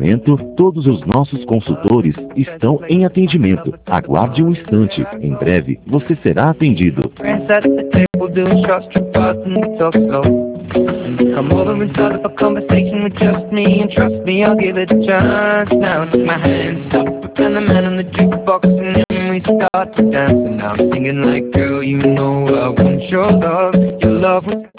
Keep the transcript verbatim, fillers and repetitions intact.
momento, todos os nossos consultores estão em atendimento. Aguarde um instante. Em breve, você será atendido. Come over and start up a conversation with just me, and trust me, I'll give it a chance. Now take my hands up, and the man on the jukebox, and then we start to dance. And now I'm singing like, girl, you know I want your love. Your love was